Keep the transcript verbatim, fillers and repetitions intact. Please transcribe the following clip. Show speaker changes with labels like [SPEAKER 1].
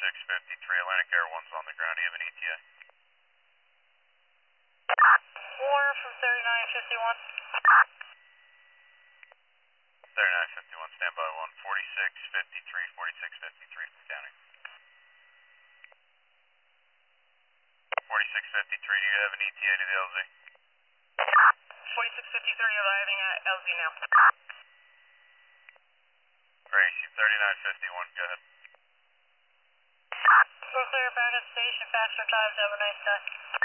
[SPEAKER 1] forty-six fifty-three, Atlantic Air One's on the ground. Do you have an E T A?
[SPEAKER 2] Warner from thirty-nine fifty-one.
[SPEAKER 1] thirty-nine fifty-one, standby one, forty-six fifty-three, forty-six fifty-three from county. forty-six fifty-three, do you have an E T A to the L Z?
[SPEAKER 2] forty-six fifty-three arriving at L Z now.
[SPEAKER 1] Great, thirty-nine fifty-one, go ahead.
[SPEAKER 2] We're clear back at station, faster times, have a nice day.